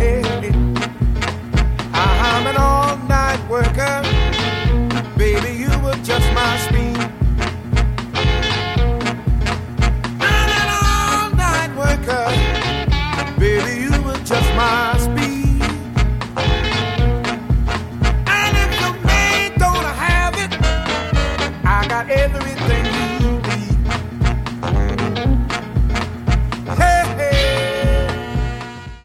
I'm an all-night worker. Baby, you were just my speed. I'm an all-night worker. Baby, you were just my speed. And if your man don't have it, I got every